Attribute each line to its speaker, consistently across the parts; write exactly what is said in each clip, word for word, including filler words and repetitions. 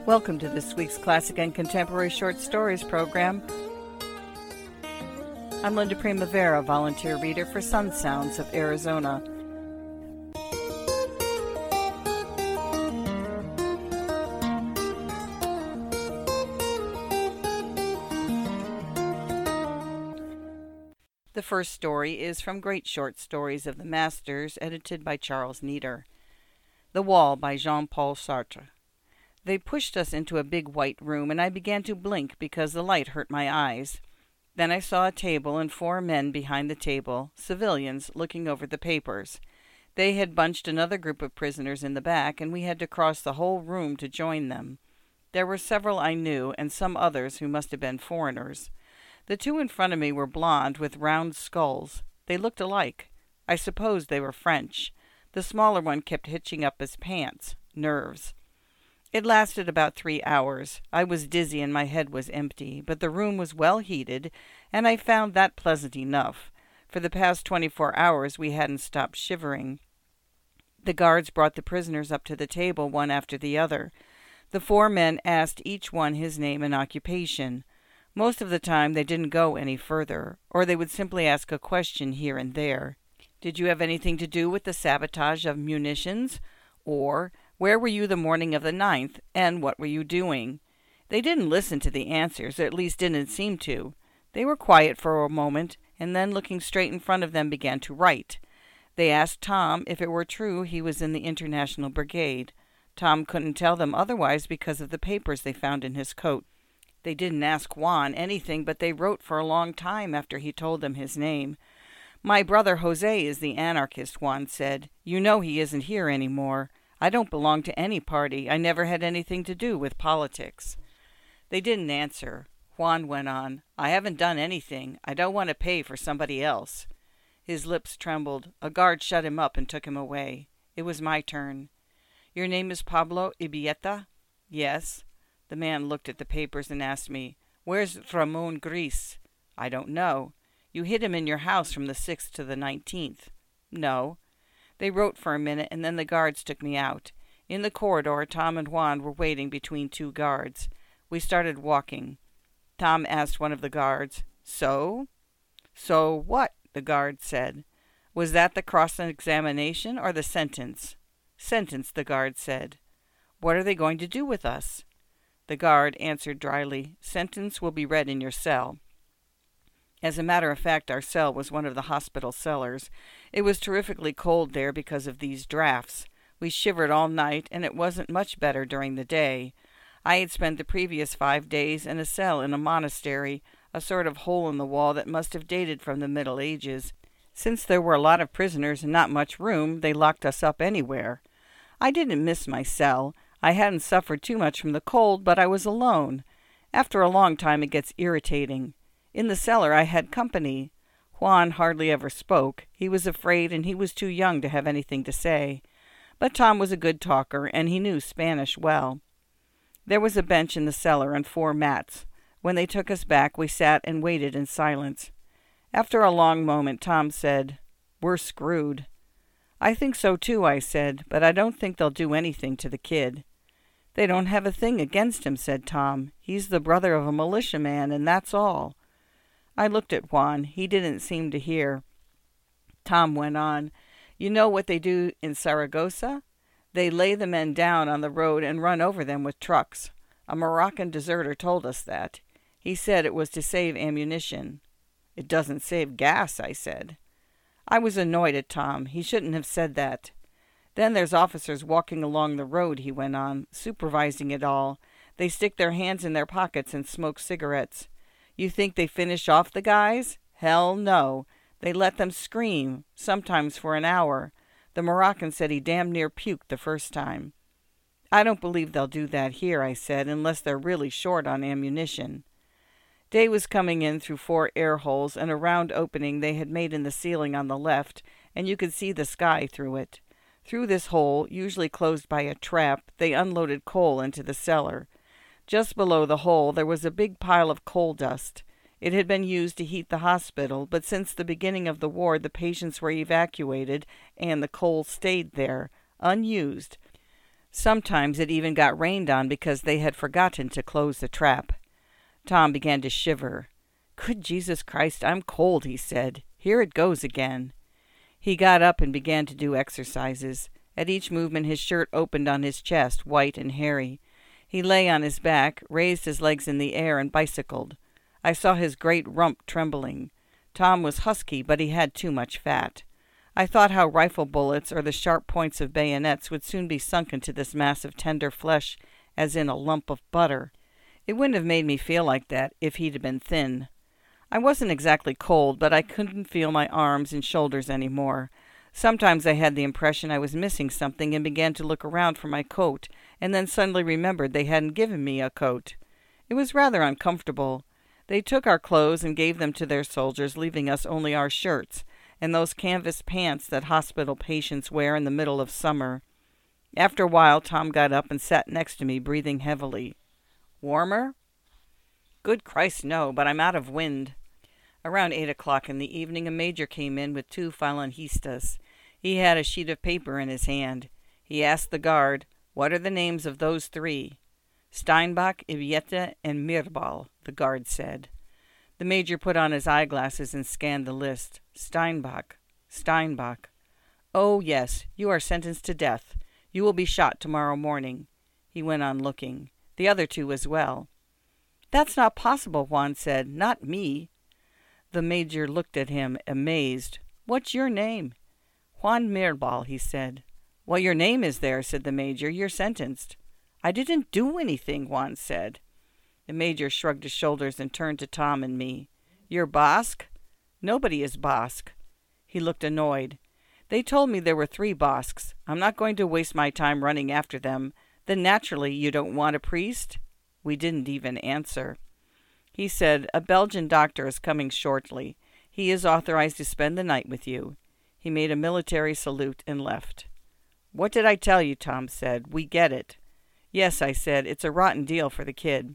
Speaker 1: Welcome to this week's Classic and Contemporary Short Stories program. I'm Linda Primavera, volunteer reader for Sun Sounds of Arizona. The first story is from Great Short Stories of the Masters, edited by Charles Neater. The Wall by Jean-Paul Sartre. They pushed us into a big white room, and I began to blink because the light hurt my eyes. Then I saw a table and four men behind the table, civilians, looking over the papers. They had bunched another group of prisoners in the back, and we had to cross the whole room to join them. There were several I knew, and some others who must have been foreigners. The two in front of me were blond with round skulls. They looked alike. I supposed they were French. The smaller one kept hitching up his pants. Nerves. It lasted about three hours. I was dizzy and my head was empty, but the room was well heated, and I found that pleasant enough. For the past twenty-four hours we hadn't stopped shivering. The guards brought the prisoners up to the table one after the other. The four men asked each one his name and occupation. Most of the time they didn't go any further, or they would simply ask a question here and there. Did you have anything to do with the sabotage of munitions? Or, where were you the morning of the ninth, and what were you doing? They didn't listen to the answers, or at least didn't seem to. They were quiet for a moment, and then looking straight in front of them began to write. They asked Tom if it were true he was in the International Brigade. Tom couldn't tell them otherwise because of the papers they found in his coat. They didn't ask Juan anything, but they wrote for a long time after he told them his name. My brother Jose is the anarchist, Juan said. You know he isn't here anymore. I don't belong to any party. I never had anything to do with politics. They didn't answer. Juan went on. I haven't done anything. I don't want to pay for somebody else. His lips trembled. A guard shut him up and took him away. It was my turn. Your name is Pablo Ibieta? Yes. The man looked at the papers and asked me, Where's Ramon Gris? I don't know. You hid him in your house from the sixth to the nineteenth. No. They wrote for a minute, and then the guards took me out. In the corridor, Tom and Juan were waiting between two guards. We started walking. Tom asked one of the guards, So? So what? The guard said. Was that the cross-examination or the sentence? Sentence, the guard said. What are they going to do with us? The guard answered dryly, Sentence will be read in your cell. As a matter of fact, our cell was one of the hospital cellars. It was terrifically cold there because of these drafts. We shivered all night, and it wasn't much better during the day. I had spent the previous five days in a cell in a monastery, a sort of hole in the wall that must have dated from the Middle Ages. Since there were a lot of prisoners and not much room, they locked us up anywhere. I didn't miss my cell. I hadn't suffered too much from the cold, but I was alone. After a long time it gets irritating. In the cellar I had company. Juan hardly ever spoke. He was afraid, and he was too young to have anything to say. But Tom was a good talker, and he knew Spanish well. There was a bench in the cellar and four mats. When they took us back, we sat and waited in silence. After a long moment, Tom said, We're screwed. I think so too, I said, but I don't think they'll do anything to the kid. They don't have a thing against him, said Tom. He's the brother of a militiaman, and that's all. I looked at Juan. He didn't seem to hear. Tom went on. You know what they do in Saragossa? They lay the men down on the road and run over them with trucks. A Moroccan deserter told us that. He said it was to save ammunition. It doesn't save gas, I said. I was annoyed at Tom. He shouldn't have said that. Then there's officers walking along the road, he went on, supervising it all. They stick their hands in their pockets and smoke cigarettes. You think they finish off the guys? Hell no. They let them scream, sometimes for an hour. The Moroccan said he damn near puked the first time. I don't believe they'll do that here, I said, unless they're really short on ammunition. Day was coming in through four air holes and a round opening they had made in the ceiling on the left, and you could see the sky through it. Through this hole, usually closed by a trap, they unloaded coal into the cellar. Just below the hole there was a big pile of coal dust. It had been used to heat the hospital, but since the beginning of the war the patients were evacuated and the coal stayed there, unused. Sometimes it even got rained on because they had forgotten to close the trap. Tom began to shiver. "Good Jesus Christ, I'm cold," he said. "Here it goes again." He got up and began to do exercises. At each movement his shirt opened on his chest, white and hairy. He lay on his back, raised his legs in the air, and bicycled. I saw his great rump trembling. Tom was husky, but he had too much fat. I thought how rifle bullets or the sharp points of bayonets would soon be sunk into this mass of tender flesh as in a lump of butter. It wouldn't have made me feel like that if he'd have been thin. I wasn't exactly cold, but I couldn't feel my arms and shoulders any more. Sometimes I had the impression I was missing something and began to look around for my coat, and then suddenly remembered they hadn't given me a coat. It was rather uncomfortable. They took our clothes and gave them to their soldiers, leaving us only our shirts, and those canvas pants that hospital patients wear in the middle of summer. After a while, Tom got up and sat next to me, breathing heavily. "Warmer?" "Good Christ, no, but I'm out of wind." Around eight o'clock in the evening, a major came in with two falangistas. He had a sheet of paper in his hand. He asked the guard, "What are the names of those three?" "Steinbach, Ivieta, and Mirbal," the guard said. The major put on his eyeglasses and scanned the list. Steinbach, Steinbach. "Oh, yes, you are sentenced to death. You will be shot tomorrow morning." He went on looking. The other two as well. "That's not possible," Juan said. "Not me." The major looked at him, amazed. "What's your name?" "Juan Mirbal," he said. "Well, your name is there," said the major. "You're sentenced." "I didn't do anything," Juan said. The major shrugged his shoulders and turned to Tom and me. "You're Basque?" "Nobody is Basque." He looked annoyed. "They told me there were three Basques. I'm not going to waste my time running after them. Then naturally you don't want a priest?" We didn't even answer. He said, "A Belgian doctor is coming shortly. He is authorized to spend the night with you." He made a military salute and left. "What did I tell you?" Tom said. "We get it." "Yes," I said. "It's a rotten deal for the kid."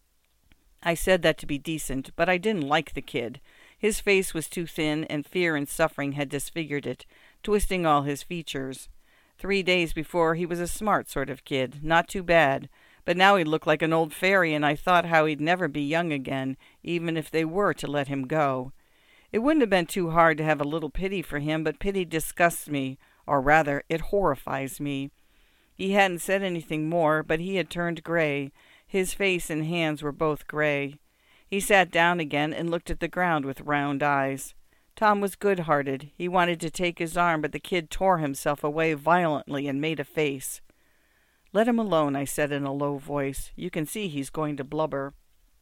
Speaker 1: I said that to be decent, but I didn't like the kid. His face was too thin, and fear and suffering had disfigured it, twisting all his features. Three days before he was a smart sort of kid, not too bad, but now he looked like an old fairy, and I thought how he'd never be young again, even if they were to let him go. It wouldn't have been too hard to have a little pity for him, but pity disgusts me, or rather, it horrifies me. He hadn't said anything more, but he had turned gray. His face and hands were both gray. He sat down again and looked at the ground with round eyes. Tom was good-hearted. He wanted to take his arm, but the kid tore himself away violently and made a face. "Let him alone," I said in a low voice. "You can see he's going to blubber."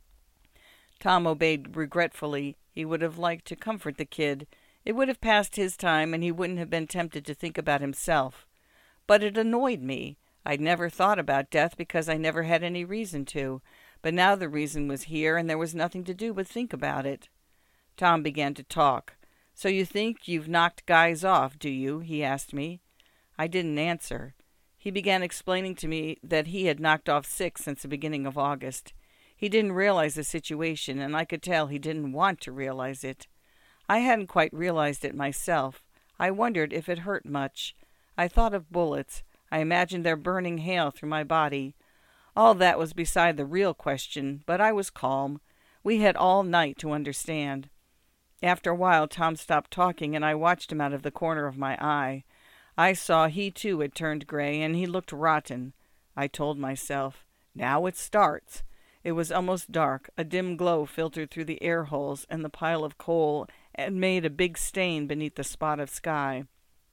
Speaker 1: Tom obeyed regretfully. He would have liked to comfort the kid. It would have passed his time, and he wouldn't have been tempted to think about himself. But it annoyed me. I'd never thought about death because I never had any reason to. But now the reason was here, and there was nothing to do but think about it. Tom began to talk. "So you think you've knocked guys off, do you?" he asked me. I didn't answer. He began explaining to me that he had knocked off six since the beginning of August. He didn't realize the situation, and I could tell he didn't want to realize it. I hadn't quite realized it myself. I wondered if it hurt much. I thought of bullets. I imagined their burning hail through my body. All that was beside the real question, but I was calm. We had all night to understand. After a while, Tom stopped talking, and I watched him out of the corner of my eye. I saw he too had turned gray, and he looked rotten. I told myself, "Now it starts." It was almost dark. A dim glow filtered through the air holes, and the pile of coal and made a big stain beneath the spot of sky.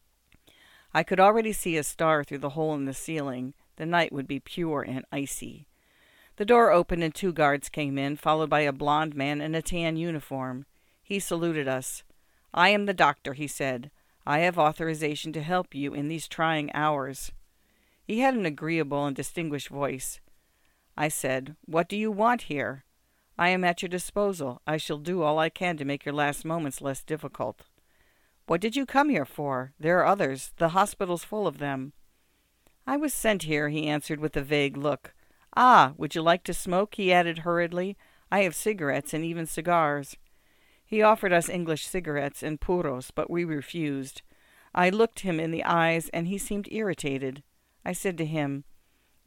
Speaker 1: I could already see a star through the hole in the ceiling. The night would be pure and icy. The door opened and two guards came in, followed by a blond man in a tan uniform. He saluted us. "I am the doctor," he said. "I have authorization to help you in these trying hours." He had an agreeable and distinguished voice. I said, "What do you want here?" "I am at your disposal. I shall do all I can to make your last moments less difficult." "What did you come here for? There are others. The hospital's full of them." "I was sent here," he answered with a vague look. "Ah, would you like to smoke?" he added hurriedly. "I have cigarettes and even cigars." He offered us English cigarettes and puros, but we refused. I looked him in the eyes, and he seemed irritated. I said to him,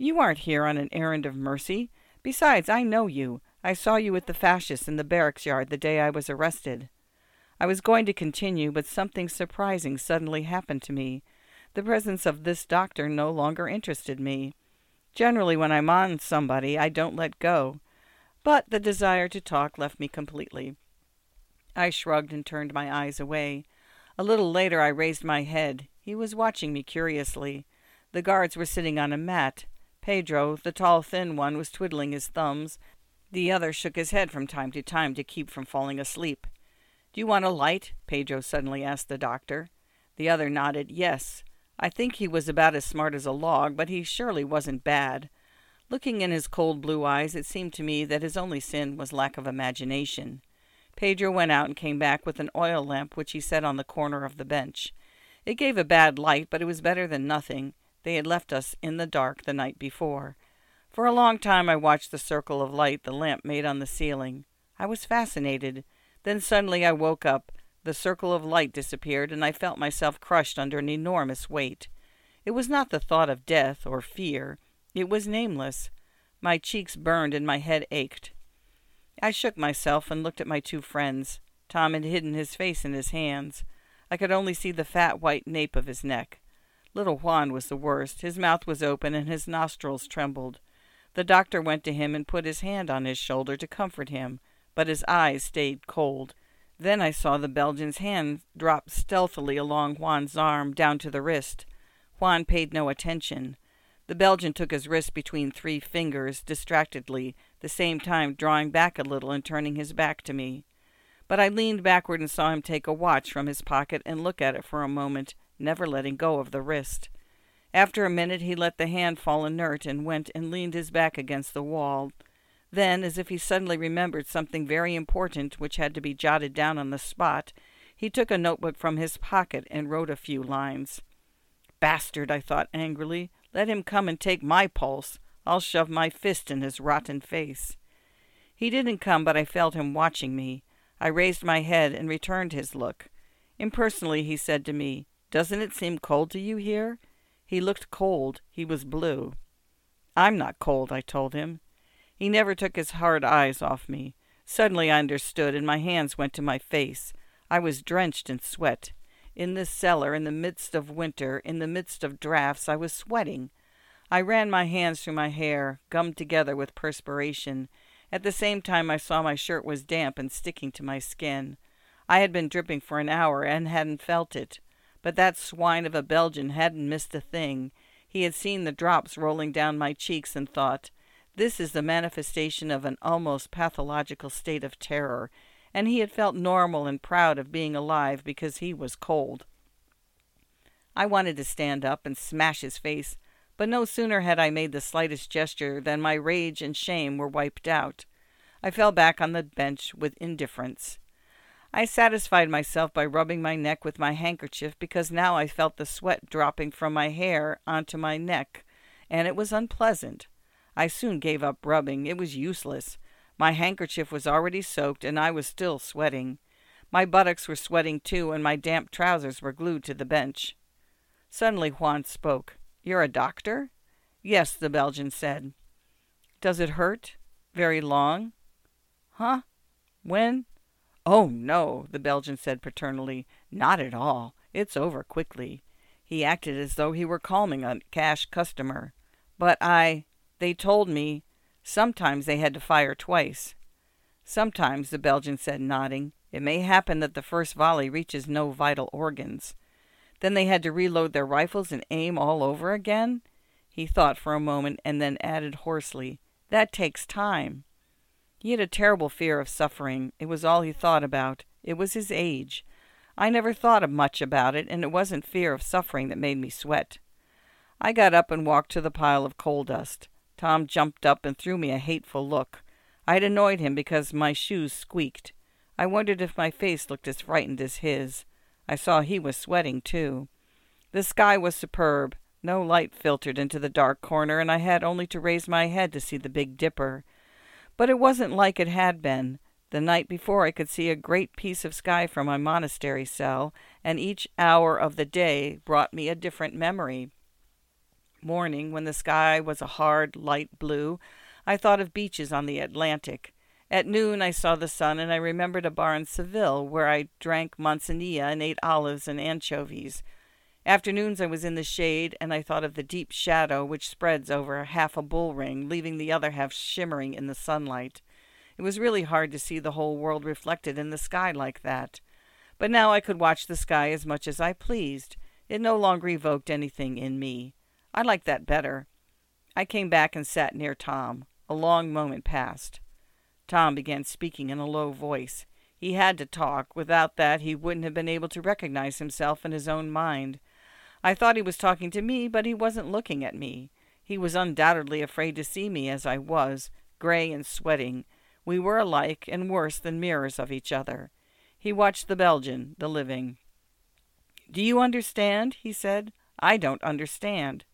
Speaker 1: You aren't here on an errand of mercy. Besides, I know you. I saw you with the fascists in the barracks yard the day I was arrested." I was going to continue, but something surprising suddenly happened to me. The presence of this doctor no longer interested me. Generally, when I'm on somebody, I don't let go. But the desire to talk left me completely. I shrugged and turned my eyes away. A little later I raised my head. He was watching me curiously. The guards were sitting on a mat. Pedro, the tall, thin one, was twiddling his thumbs. The other shook his head from time to time to keep from falling asleep. "Do you want a light?" Pedro suddenly asked the doctor. The other nodded yes. I think he was about as smart as a log, but he surely wasn't bad. Looking in his cold blue eyes, it seemed to me that his only sin was lack of imagination. Pedro went out and came back with an oil lamp which he set on the corner of the bench. It gave a bad light, but it was better than nothing. They had left us in the dark the night before. For a long time I watched the circle of light the lamp made on the ceiling. I was fascinated. Then suddenly I woke up. The circle of light disappeared, and I felt myself crushed under an enormous weight. It was not the thought of death or fear. It was nameless. My cheeks burned and my head ached. I shook myself and looked at my two friends. Tom had hidden his face in his hands. I could only see the fat white nape of his neck. Little Juan was the worst. His mouth was open and his nostrils trembled. The doctor went to him and put his hand on his shoulder to comfort him, but his eyes stayed cold. Then I saw the Belgian's hand drop stealthily along Juan's arm down to the wrist. Juan paid no attention. The Belgian took his wrist between three fingers, distractedly, the same time drawing back a little and turning his back to me. But I leaned backward and saw him take a watch from his pocket and look at it for a moment, never letting go of the wrist. After a minute he let the hand fall inert and went and leaned his back against the wall. Then, as if he suddenly remembered something very important which had to be jotted down on the spot, he took a notebook from his pocket and wrote a few lines. "Bastard," I thought angrily. "Let him come and take my pulse. I'll shove my fist in his rotten face." He didn't come, but I felt him watching me. I raised my head and returned his look. Impersonally he said to me, "Doesn't it seem cold to you here?" He looked cold. He was blue. "I'm not cold," I told him. He never took his hard eyes off me. Suddenly I understood, and my hands went to my face. I was drenched in sweat. In this cellar, in the midst of winter, in the midst of drafts, I was sweating. I ran my hands through my hair, gummed together with perspiration. At the same time I saw my shirt was damp and sticking to my skin. I had been dripping for an hour and hadn't felt it. But that swine of a Belgian hadn't missed a thing. He had seen the drops rolling down my cheeks and thought, "This is the manifestation of an almost pathological state of terror," and he had felt normal and proud of being alive because he was cold. I wanted to stand up and smash his face, but no sooner had I made the slightest gesture than my rage and shame were wiped out. I fell back on the bench with indifference. I satisfied myself by rubbing my neck with my handkerchief because now I felt the sweat dropping from my hair onto my neck, and it was unpleasant. I soon gave up rubbing. It was useless. My handkerchief was already soaked, and I was still sweating. My buttocks were sweating too, and my damp trousers were glued to the bench. Suddenly Juan spoke. "You're a doctor?" "Yes," the Belgian said. "Does it hurt? Very long?" "Huh? When?" "Oh, no," the Belgian said paternally. "Not at all. It's over quickly." He acted as though he were calming a cash customer. "But I... They told me sometimes they had to fire twice." "Sometimes," the Belgian said, nodding. "It may happen that the first volley reaches no vital organs." "Then they had to reload their rifles and aim all over again?" He thought for a moment and then added hoarsely, "That takes time." He had a terrible fear of suffering. It was all he thought about. It was his age. I never thought much about it, and it wasn't fear of suffering that made me sweat. I got up and walked to the pile of coal dust. Tom jumped up and threw me a hateful look. I had annoyed him because my shoes squeaked. I wondered if my face looked as frightened as his. I saw he was sweating, too. The sky was superb. No light filtered into the dark corner, and I had only to raise my head to see the Big Dipper. But it wasn't like it had been. The night before I could see a great piece of sky from my monastery cell, and each hour of the day brought me a different memory. morning, when the sky was a hard, light blue, I thought of beaches on the Atlantic. At noon I saw the sun, and I remembered a bar in Seville where I drank manzanilla and ate olives and anchovies. Afternoons I was in the shade, and I thought of the deep shadow which spreads over half a bull ring, leaving the other half shimmering in the sunlight. It was really hard to see the whole world reflected in the sky like that. But now I could watch the sky as much as I pleased. It no longer evoked anything in me. I liked that better. I came back and sat near Tom. A long moment passed. Tom began speaking in a low voice. He had to talk. Without that, he wouldn't have been able to recognize himself in his own mind. I thought he was talking to me, but he wasn't looking at me. He was undoubtedly afraid to see me as I was, gray and sweating. We were alike, and worse than mirrors of each other. He watched the Belgian, the living. "Do you understand?" he said. "I don't understand."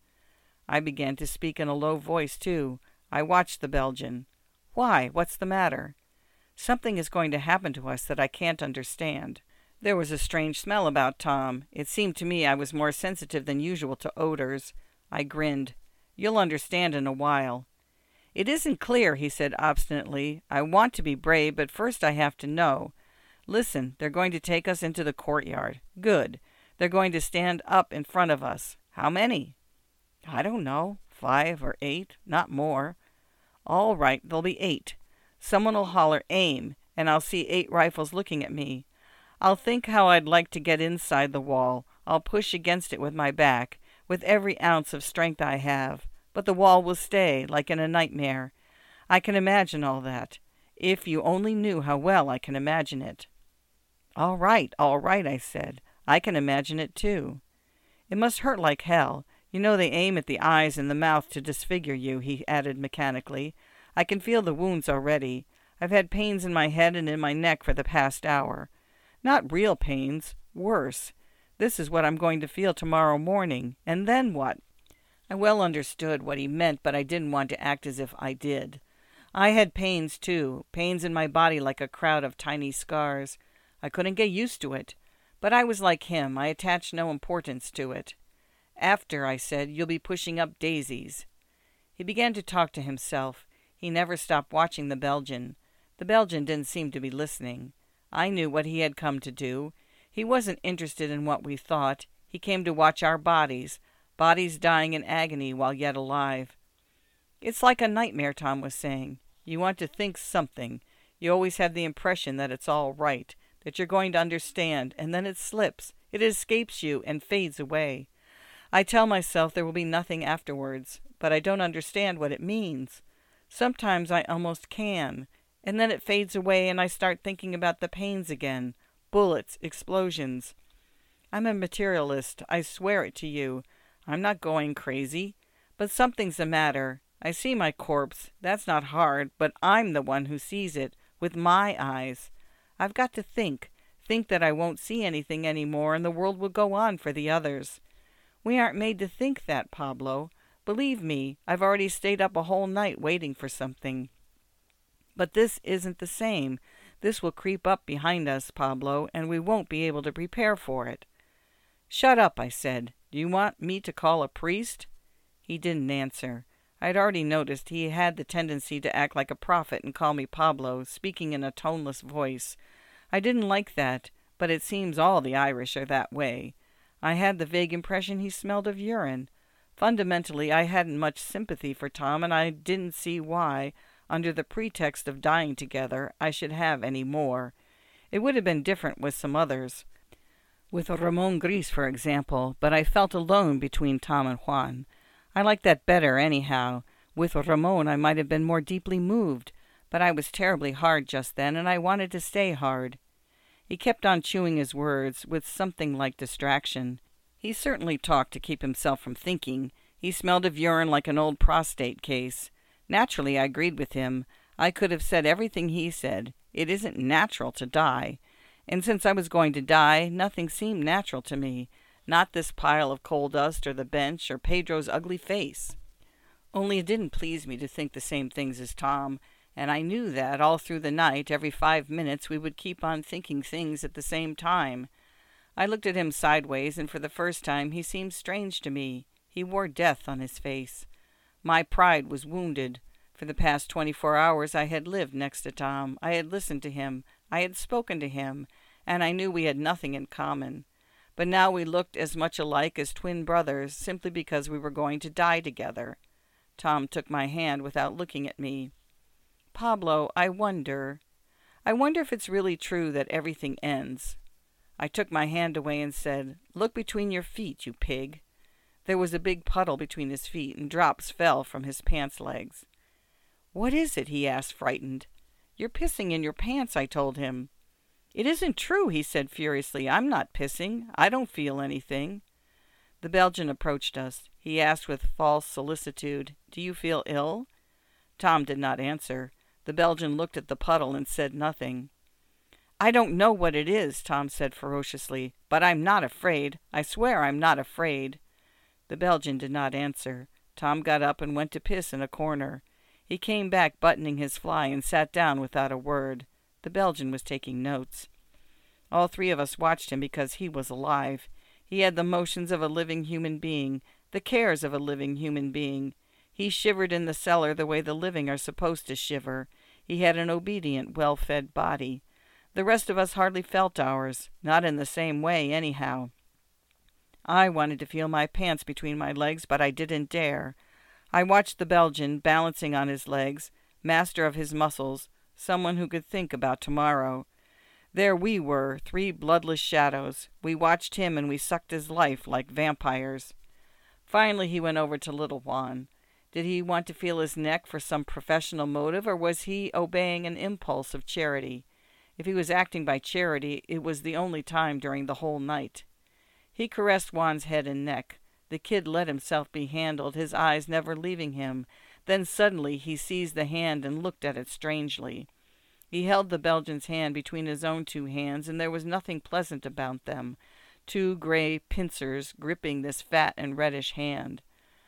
Speaker 1: I began to speak in a low voice, too. I watched the Belgian. "Why? What's the matter?" "Something is going to happen to us that I can't understand." There was a strange smell about Tom. It seemed to me I was more sensitive than usual to odors. I grinned. "You'll understand in a while." "It isn't clear," he said obstinately. "I want to be brave, but first I have to know. Listen, they're going to take us into the courtyard. Good. They're going to stand up in front of us. How many?" "I don't know. Five or eight. Not more." "All right, there'll be eight. Someone will holler, 'Aim,' and I'll see eight rifles looking at me. I'll think how I'd like to get inside the wall. I'll push against it with my back, with every ounce of strength I have. But the wall will stay, like in a nightmare. I can imagine all that. If you only knew how well I can imagine it." "All right, all right," I said. "I can imagine it, too." "It must hurt like hell. You know they aim at the eyes and the mouth to disfigure you," he added mechanically. "I can feel the wounds already. I've had pains in my head and in my neck for the past hour. Not real pains. Worse. This is what I'm going to feel tomorrow morning. And then what?" I well understood what he meant, but I didn't want to act as if I did. I had pains, too, pains in my body like a crowd of tiny scars. I couldn't get used to it. But I was like him. I attached no importance to it. "After," I said, "you'll be pushing up daisies." He began to talk to himself. He never stopped watching the Belgian. The Belgian didn't seem to be listening. I knew what he had come to do. He wasn't interested in what we thought. He came to watch our bodies, bodies dying in agony while yet alive. "It's like a nightmare," Tom was saying. "You want to think something. You always have the impression that it's all right, that you're going to understand, and then it slips. It escapes you and fades away. I tell myself there will be nothing afterwards, but I don't understand what it means. Sometimes I almost can, and then it fades away and I start thinking about the pains again. Bullets, explosions. I'm a materialist, I swear it to you. I'm not going crazy, but something's the matter. I see my corpse. That's not hard, but I'm the one who sees it, with my eyes. I've got to think, think that I won't see anything any more and the world will go on for the others. We aren't made to think that, Pablo. Believe me, I've already stayed up a whole night waiting for something. But this isn't the same. This will creep up behind us, Pablo, and we won't be able to prepare for it." "Shut up," I said. "Do you want me to call a priest?" He didn't answer. I had already noticed he had the tendency to act like a prophet and call me Pablo, speaking in a toneless voice. I didn't like that, but it seems all the Irish are that way. I had the vague impression he smelled of urine. Fundamentally, I hadn't much sympathy for Tom, and I didn't see why, under the pretext of dying together, I should have any more. It would have been different with some others. With Ramon Gris, for example, but I felt alone between Tom and Juan. I liked that better, anyhow. With Ramon I might have been more deeply moved, but I was terribly hard just then, and I wanted to stay hard. He kept on chewing his words, with something like distraction. He certainly talked to keep himself from thinking. He smelled of urine like an old prostate case. Naturally, I agreed with him. I could have said everything he said. It isn't natural to die. And since I was going to die, nothing seemed natural to me. Not this pile of coal dust or the bench or Pedro's ugly face. Only it didn't please me to think the same things as Tom, and I knew that all through the night, every five minutes, we would keep on thinking things at the same time. I looked at him sideways, and for the first time he seemed strange to me. He wore death on his face. My pride was wounded. For the past twenty-four hours I had lived next to Tom. I had listened to him. I had spoken to him, and I knew we had nothing in common. But now we looked as much alike as twin brothers, simply because we were going to die together. Tom took my hand without looking at me. "Pablo, I wonder... I wonder if it's really true that everything ends." I took my hand away and said, "Look between your feet, you pig." There was a big puddle between his feet, and drops fell from his pants legs. "What is it?" he asked, frightened. "You're pissing in your pants," I told him. "It isn't true," he said furiously. "I'm not pissing. I don't feel anything." The Belgian approached us. He asked with false solicitude, "Do you feel ill?" Tom did not answer. The Belgian looked at the puddle and said nothing. "I don't know what it is," Tom said ferociously, "but I'm not afraid. I swear I'm not afraid." The Belgian did not answer. Tom got up and went to piss in a corner. He came back buttoning his fly and sat down without a word. The Belgian was taking notes. All three of us watched him because he was alive. He had the motions of a living human being, the cares of a living human being. He shivered in the cellar the way the living are supposed to shiver. He had an obedient, well-fed body. The rest of us hardly felt ours, not in the same way, anyhow. I wanted to feel my pants between my legs, but I didn't dare. I watched the Belgian, balancing on his legs, master of his muscles, someone who could think about tomorrow. There we were, three bloodless shadows. We watched him and we sucked his life like vampires. Finally he went over to little Juan. Did he want to feel his neck for some professional motive, or was he obeying an impulse of charity? If he was acting by charity, it was the only time during the whole night. He caressed Juan's head and neck. The kid let himself be handled, his eyes never leaving him. Then suddenly he seized the hand and looked at it strangely. He held the Belgian's hand between his own two hands, and there was nothing pleasant about them. Two gray pincers gripping this fat and reddish hand.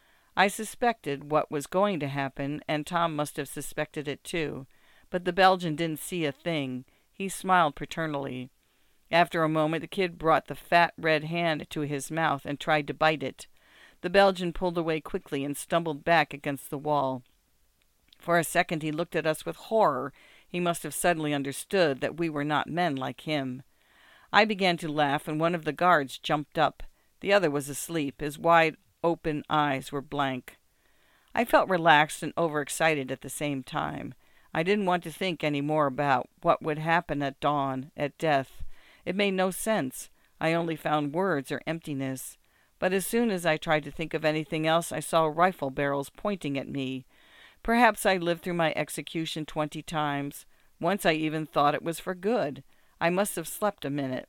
Speaker 1: I suspected what was going to happen, and Tom must have suspected it too. But the Belgian didn't see a thing. He smiled paternally. After a moment, the kid brought the fat red hand to his mouth and tried to bite it. The Belgian pulled away quickly and stumbled back against the wall. For a second he looked at us with horror. He must have suddenly understood that we were not men like him. I began to laugh, and one of the guards jumped up. The other was asleep. His wide-open eyes were blank. I felt relaxed and overexcited at the same time. I didn't want to think any more about what would happen at dawn, at death. It made no sense. I only found words or emptiness. But as soon as I tried to think of anything else, I saw rifle barrels pointing at me. Perhaps I lived through my execution twenty times. Once I even thought it was for good. I must have slept a minute.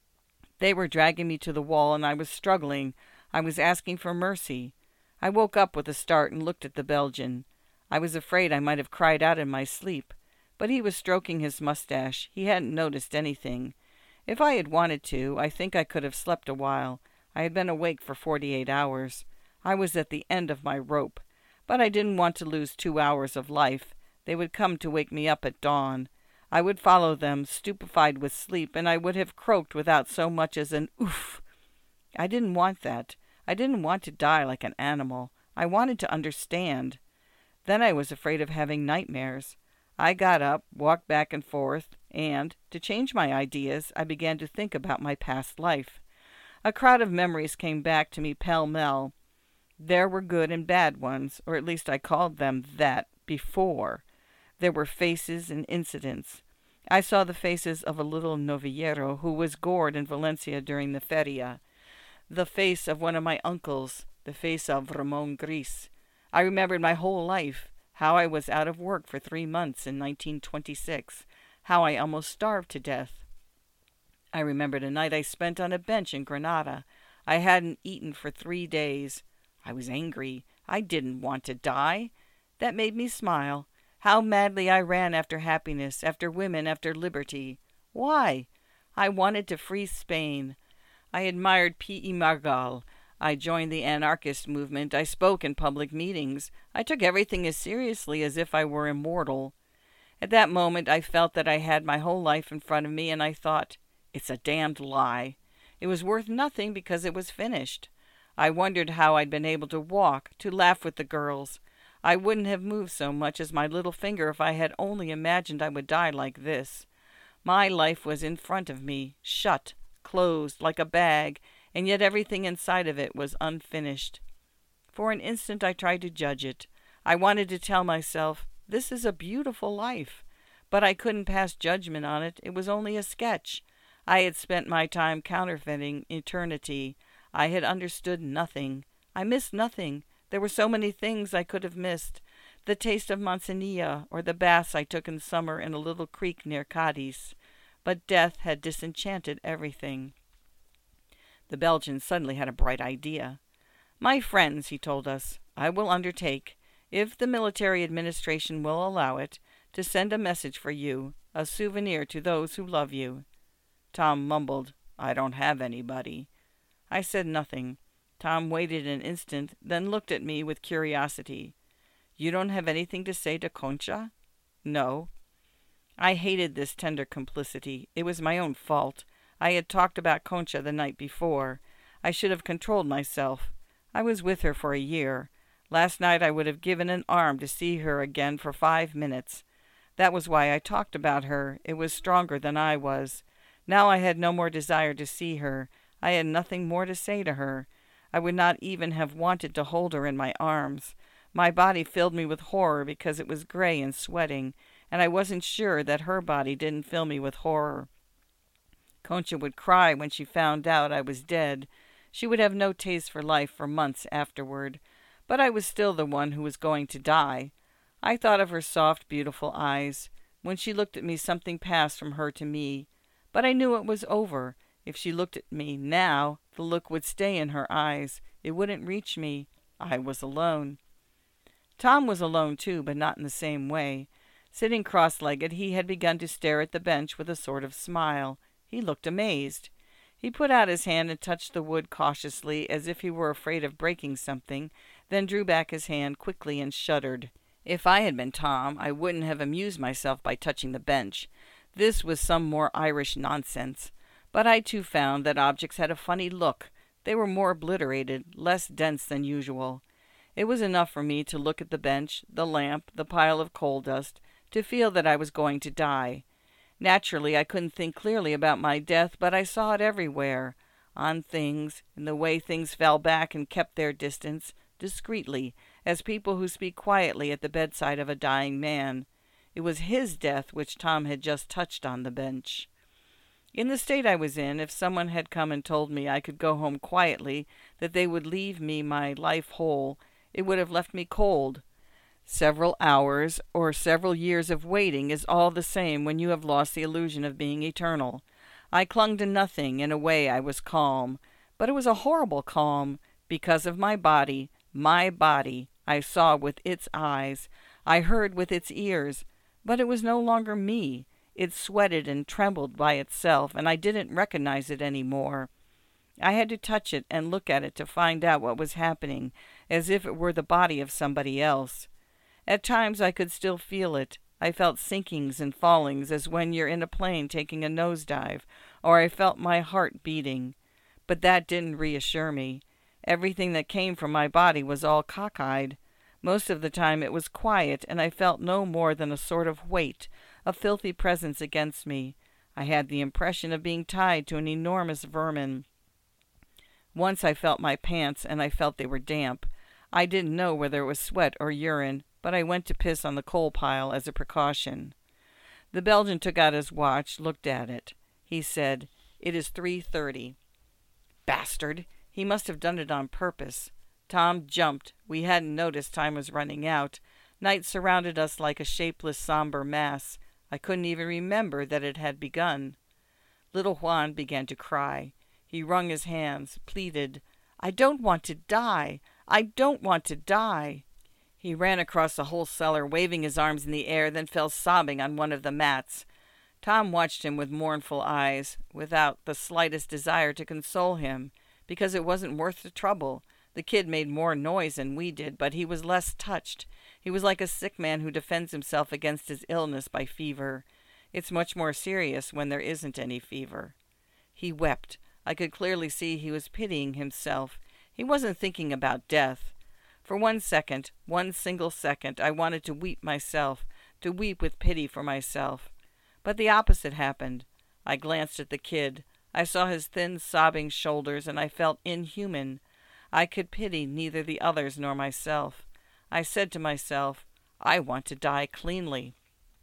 Speaker 1: They were dragging me to the wall, and I was struggling. I was asking for mercy. I woke up with a start and looked at the Belgian. I was afraid I might have cried out in my sleep. But he was stroking his mustache. He hadn't noticed anything. If I had wanted to, I think I could have slept a while. I had been awake for forty-eight hours. I was at the end of my rope. But I didn't want to lose two hours of life. They would come to wake me up at dawn. I would follow them, stupefied with sleep, and I would have croaked without so much as an oof. I didn't want that. I didn't want to die like an animal. I wanted to understand. Then I was afraid of having nightmares. I got up, walked back and forth, and, to change my ideas, I began to think about my past life. A crowd of memories came back to me pell-mell. There were good and bad ones, or at least I called them that, before. There were faces and incidents. I saw the faces of a little novillero who was gored in Valencia during the feria, the face of one of my uncles, the face of Ramon Gris. I remembered my whole life, how I was out of work for three months in nineteen twenty-six, how I almost starved to death. I remembered a night I spent on a bench in Granada. I hadn't eaten for three days. I was angry. I didn't want to die. That made me smile. How madly I ran after happiness, after women, after liberty. Why? I wanted to free Spain. I admired P E Margall. I joined the anarchist movement. I spoke in public meetings. I took everything as seriously as if I were immortal. At that moment I felt that I had my whole life in front of me, and I thought, it's a damned lie. It was worth nothing because it was finished. I wondered how I'd been able to walk, to laugh with the girls. I wouldn't have moved so much as my little finger if I had only imagined I would die like this. My life was in front of me, shut, closed, like a bag, and yet everything inside of it was unfinished. For an instant I tried to judge it. I wanted to tell myself, this is a beautiful life. But I couldn't pass judgment on it. It was only a sketch. I had spent my time counterfeiting eternity. I had understood nothing. I missed nothing. There were so many things I could have missed. The taste of manzanilla, or the baths I took in summer in a little creek near Cadiz. But death had disenchanted everything. The Belgian suddenly had a bright idea. "My friends," he told us, "I will undertake, if the military administration will allow it, to send a message for you, a souvenir to those who love you." Tom mumbled, "I don't have anybody." I said nothing. Tom waited an instant, then looked at me with curiosity. "You don't have anything to say to Concha?" "No." I hated this tender complicity. It was my own fault. I had talked about Concha the night before. I should have controlled myself. I was with her for a year. Last night I would have given an arm to see her again for five minutes. That was why I talked about her. It was stronger than I was. Now I had no more desire to see her. I had nothing more to say to her. I would not even have wanted to hold her in my arms. My body filled me with horror because it was gray and sweating, and I wasn't sure that her body didn't fill me with horror. Concha would cry when she found out I was dead. She would have no taste for life for months afterward. But I was still the one who was going to die. I thought of her soft, beautiful eyes. When she looked at me, something passed from her to me. But I knew it was over. If she looked at me now, the look would stay in her eyes. It wouldn't reach me. I was alone. Tom was alone too, but not in the same way. Sitting cross-legged, he had begun to stare at the bench with a sort of smile. He looked amazed. He put out his hand and touched the wood cautiously, as if he were afraid of breaking something, then drew back his hand quickly and shuddered. If I had been Tom, I wouldn't have amused myself by touching the bench. This was some more Irish nonsense. But I too found that objects had a funny look. They were more obliterated, less dense than usual. It was enough for me to look at the bench, the lamp, the pile of coal dust, to feel that I was going to die. Naturally, I couldn't think clearly about my death, but I saw it everywhere, on things, in the way things fell back and kept their distance, discreetly, as people who speak quietly at the bedside of a dying man. It was his death which Tom had just touched on the bench. In the state I was in, if someone had come and told me I could go home quietly, that they would leave me my life whole, it would have left me cold. Several hours or several years of waiting is all the same when you have lost the illusion of being eternal. I clung to nothing. In a way I was calm, but it was a horrible calm, because of my body. My body I saw with its eyes, I heard with its ears, but it was no longer me. It sweated and trembled by itself, and I didn't recognize it any more. I had to touch it and look at it to find out what was happening, as if it were the body of somebody else. At times I could still feel it. I felt sinkings and fallings, as when you're in a plane taking a nosedive, or I felt my heart beating. But that didn't reassure me. Everything that came from my body was all cockeyed. Most of the time it was quiet, and I felt no more than a sort of weight, a filthy presence against me. I had the impression of being tied to an enormous vermin. Once I felt my pants, and I felt they were damp. I didn't know whether it was sweat or urine, but I went to piss on the coal pile as a precaution. The Belgian took out his watch, looked at it. He said, "It is three thirty. Bastard! He must have done it on purpose. Tom jumped. We hadn't noticed time was running out. Night surrounded us like a shapeless, somber mass. I couldn't even remember that it had begun. Little Juan began to cry. He wrung his hands, pleaded, "I don't want to die! I don't want to die!" He ran across the whole cellar, waving his arms in the air, then fell sobbing on one of the mats. Tom watched him with mournful eyes, without the slightest desire to console him, because it wasn't worth the trouble. The kid made more noise than we did, but he was less touched. He was like a sick man who defends himself against his illness by fever. It's much more serious when there isn't any fever. He wept. I could clearly see he was pitying himself. He wasn't thinking about death. For one second, one single second, I wanted to weep myself, to weep with pity for myself. But the opposite happened. I glanced at the kid. I saw his thin, sobbing shoulders, and I felt inhuman. I could pity neither the others nor myself. I said to myself, I want to die cleanly.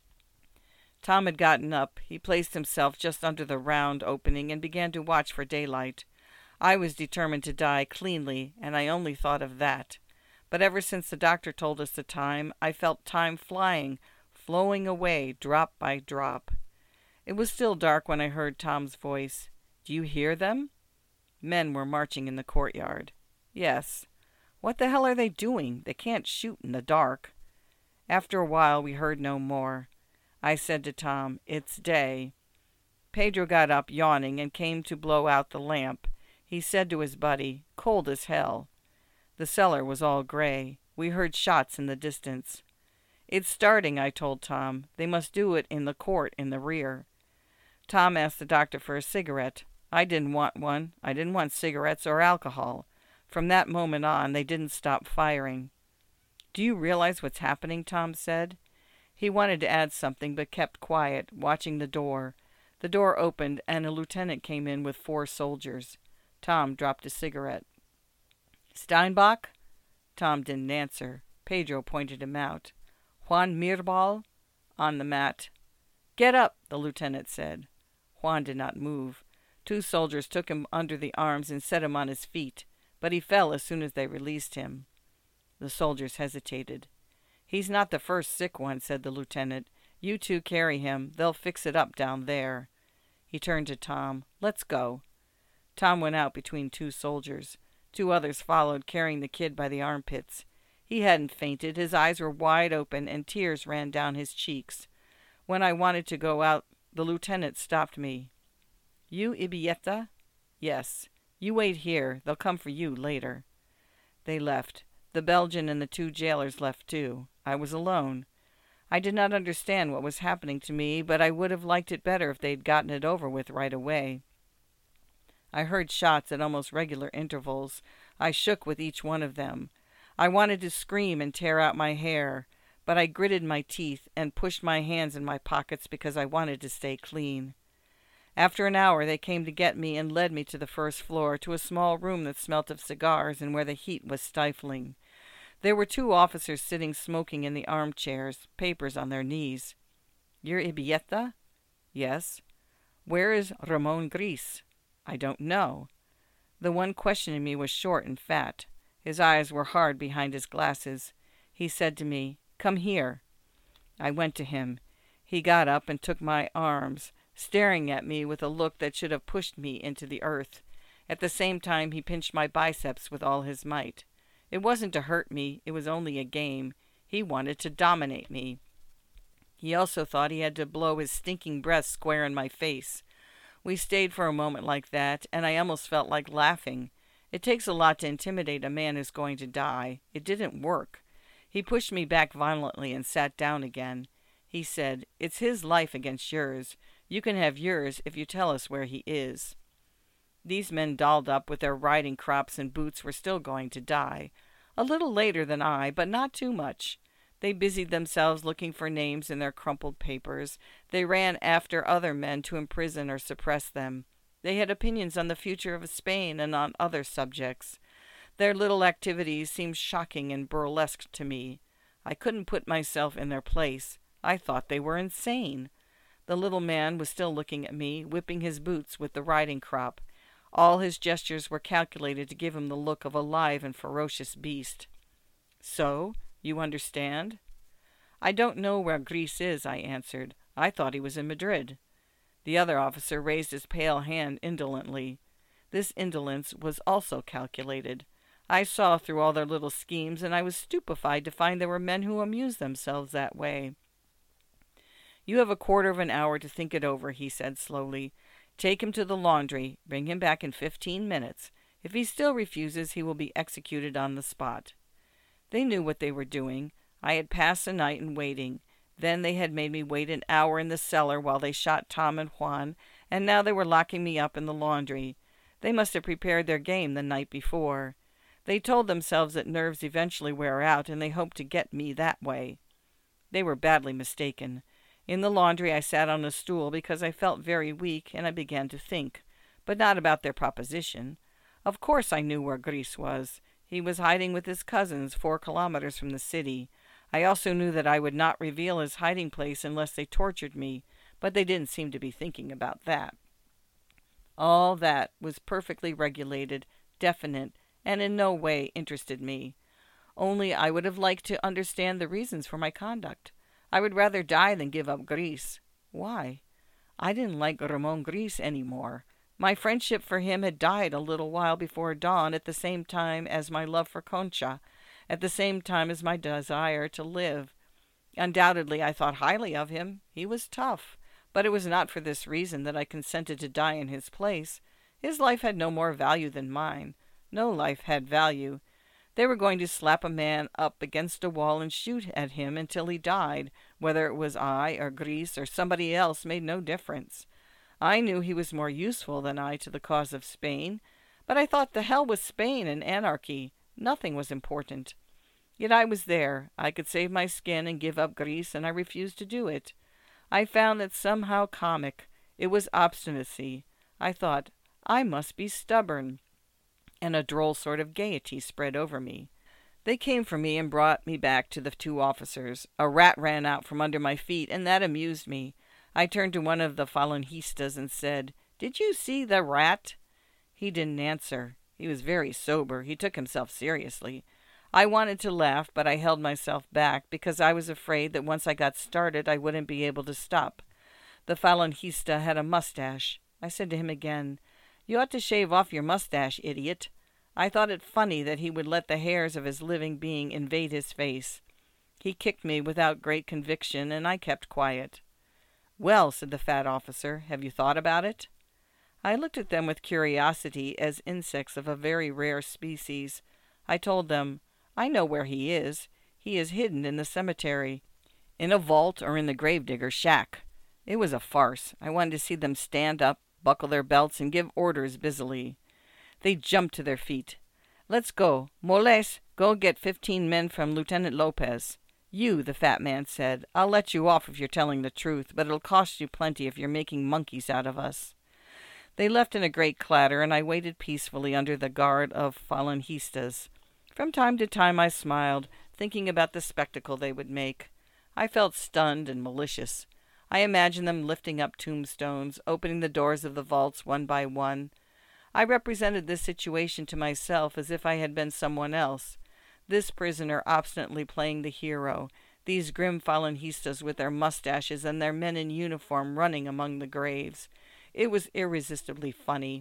Speaker 1: Tom had gotten up. He placed himself just under the round opening and began to watch for daylight. I was determined to die cleanly, and I only thought of that. But ever since the doctor told us the time, I felt time flying, flowing away, drop by drop. It was still dark when I heard Tom's voice. Do you hear them? Men were marching in the courtyard. Yes. What the hell are they doing? They can't shoot in the dark. After a while, we heard no more. I said to Tom, It's day. Pedro got up, yawning, and came to blow out the lamp. He said to his buddy, Cold as hell. The cellar was all gray. We heard shots in the distance. It's starting, I told Tom. They must do it in the court in the rear. Tom asked the doctor for a cigarette. I didn't want one. I didn't want cigarettes or alcohol. From that moment on, they didn't stop firing. Do you realize what's happening? Tom said. He wanted to add something, but kept quiet, watching the door. The door opened, and a lieutenant came in with four soldiers. Tom dropped a cigarette. Steinbach? Tom didn't answer. Pedro pointed him out. Juan Mirbal? On the mat. Get up, the lieutenant said. Juan did not move. Two soldiers took him under the arms and set him on his feet, but he fell as soon as they released him. The soldiers hesitated. He's not the first sick one, said the lieutenant. You two carry him. They'll fix it up down there. He turned to Tom. Let's go. Tom went out between two soldiers. Two others followed, carrying the kid by the armpits. He hadn't fainted. His eyes were wide open, and tears ran down his cheeks. When I wanted to go out, the lieutenant stopped me. You Ibieta? Yes. You wait here. They'll come for you later. They left. The Belgian and the two jailers left too. I was alone. I did not understand what was happening to me, but I would have liked it better if they'd gotten it over with right away. I heard shots at almost regular intervals. I shook with each one of them. I wanted to scream and tear out my hair, but I gritted my teeth and pushed my hands in my pockets because I wanted to stay clean. After an hour, they came to get me and led me to the first floor, to a small room that smelt of cigars and where the heat was stifling. There were two officers sitting smoking in the armchairs, papers on their knees. You're Ibieta? Yes. Where is Ramon Gris? I don't know. The one questioning me was short and fat. His eyes were hard behind his glasses. He said to me, Come here. I went to him. He got up and took my arms, staring at me with a look that should have pushed me into the earth. At the same time, he pinched my biceps with all his might. It wasn't to hurt me. It was only a game. He wanted to dominate me. He also thought he had to blow his stinking breath square in my face. We stayed for a moment like that, and I almost felt like laughing. It takes a lot to intimidate a man who's going to die. It didn't work. He pushed me back violently and sat down again. He said, It's his life against yours. You can have yours if you tell us where he is. These men dolled up with their riding crops and boots were still going to die. A little later than I, but not too much. They busied themselves looking for names in their crumpled papers. They ran after other men to imprison or suppress them. They had opinions on the future of Spain and on other subjects. Their little activities seemed shocking and burlesque to me. I couldn't put myself in their place. I thought they were insane. The little man was still looking at me, whipping his boots with the riding crop. All his gestures were calculated to give him the look of a live and ferocious beast. So, you understand? I don't know where Gris is, I answered. I thought he was in Madrid. The other officer raised his pale hand indolently. This indolence was also calculated. I saw through all their little schemes, and I was stupefied to find there were men who amused themselves that way. You have a quarter of an hour to think it over, he said slowly. Take him to the laundry. Bring him back in fifteen minutes. If he still refuses, he will be executed on the spot. They knew what they were doing. I had passed the night in waiting. Then they had made me wait an hour in the cellar while they shot Tom and Juan, and now they were locking me up in the laundry. They must have prepared their game the night before. They told themselves that nerves eventually wear out, and they hoped to get me that way. They were badly mistaken. In the laundry I sat on a stool because I felt very weak, and I began to think, but not about their proposition. Of course I knew where Gris was. He was hiding with his cousins four kilometers from the city. I also knew that I would not reveal his hiding place unless they tortured me, but they didn't seem to be thinking about that. All that was perfectly regulated, definite, and in no way interested me. Only I would have liked to understand the reasons for my conduct. I would rather die than give up Gris. Why? I didn't like Ramon Gris any more. My friendship for him had died a little while before dawn, at the same time as my love for Concha, at the same time as my desire to live. Undoubtedly I thought highly of him. He was tough, but it was not for this reason that I consented to die in his place. His life had no more value than mine. No life had value. They were going to slap a man up against a wall and shoot at him until he died. Whether it was I or Gris or somebody else made no difference. I knew he was more useful than I to the cause of Spain, but I thought the hell with Spain and anarchy. Nothing was important. Yet I was there. I could save my skin and give up Gris, and I refused to do it. I found that somehow comic. It was obstinacy. I thought, I must be stubborn. And a droll sort of gaiety spread over me. They came for me and brought me back to the two officers. A rat ran out from under my feet, and that amused me. I turned to one of the Falangistas and said, "Did you see the rat?" He didn't answer. He was very sober. He took himself seriously. I wanted to laugh, but I held myself back because I was afraid that once I got started I wouldn't be able to stop. The Falangista had a mustache. I said to him again, "You ought to shave off your mustache, idiot." I thought it funny that he would let the hairs of his living being invade his face. He kicked me without great conviction, and I kept quiet. "Well," said the fat officer, "have you thought about it?" I looked at them with curiosity as insects of a very rare species. I told them, "I know where he is. He is hidden in the cemetery, in a vault or in the gravedigger's shack." It was a farce. I wanted to see them stand up, buckle their belts, and give orders busily. They jumped to their feet. "Let's go. Moles, go get fifteen men from Lieutenant Lopez." "You," the fat man said, "I'll let you off if you're telling the truth, but it'll cost you plenty if you're making monkeys out of us." They left in a great clatter, and I waited peacefully under the guard of Falangistas. From time to time I smiled, thinking about the spectacle they would make. I felt stunned and malicious. I imagined them lifting up tombstones, opening the doors of the vaults one by one. I represented this situation to myself as if I had been someone else. This prisoner obstinately playing the hero, these grim Falangistas with their mustaches and their men in uniform running among the graves. It was irresistibly funny.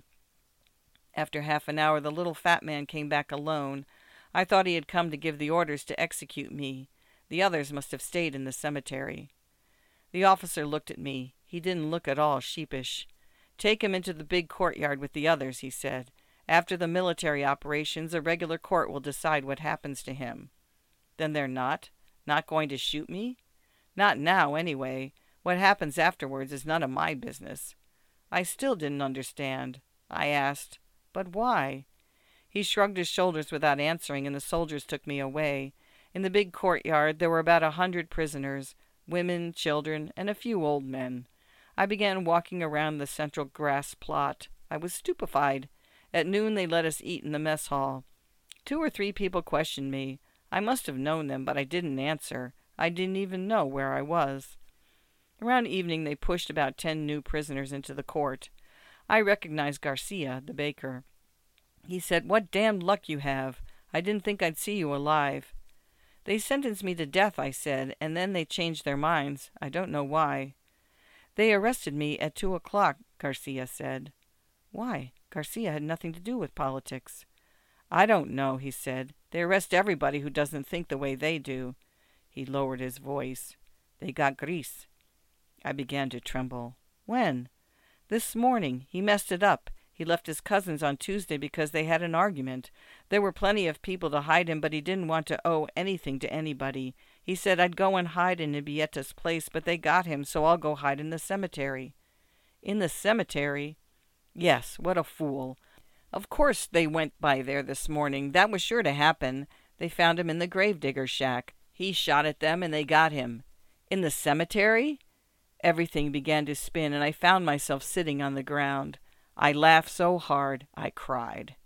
Speaker 1: After half an hour the little fat man came back alone. I thought he had come to give the orders to execute me. The others must have stayed in the cemetery. The officer looked at me. He didn't look at all sheepish. "Take him into the big courtyard with the others," he said. "After the military operations, a regular court will decide what happens to him." "Then they're not? Not going to shoot me?" "Not now, anyway. What happens afterwards is none of my business." I still didn't understand. I asked, "But why?" He shrugged his shoulders without answering, and the soldiers took me away. In the big courtyard there were about a hundred prisoners, women, children, and a few old men. I began walking around the central grass plot. I was stupefied. At noon they let us eat in the mess hall. Two or three people questioned me. I must have known them, but I didn't answer. I didn't even know where I was. Around evening they pushed about ten new prisoners into the court. I recognized Garcia, the baker. He said, "What damned luck you have. I didn't think I'd see you alive." "They sentenced me to death," I said, "and then they changed their minds. I don't know why." "They arrested me at two o'clock," Garcia said. "Why? Garcia had nothing to do with politics." "I don't know," he said. "They arrest everybody who doesn't think the way they do." He lowered his voice. "They got Gris." I began to tremble. "When?" "This morning. He messed it up. He left his cousins on Tuesday because they had an argument. There were plenty of people to hide him, but he didn't want to owe anything to anybody. He said I'd go and hide in Ibieta's place, but they got him, so I'll go hide in the cemetery." "In the cemetery?" "Yes, what a fool. Of course they went by there this morning. That was sure to happen. They found him in the gravedigger's shack. He shot at them, and they got him. In the cemetery? Everything began to spin, and I found myself sitting on the ground. I laughed so hard I cried.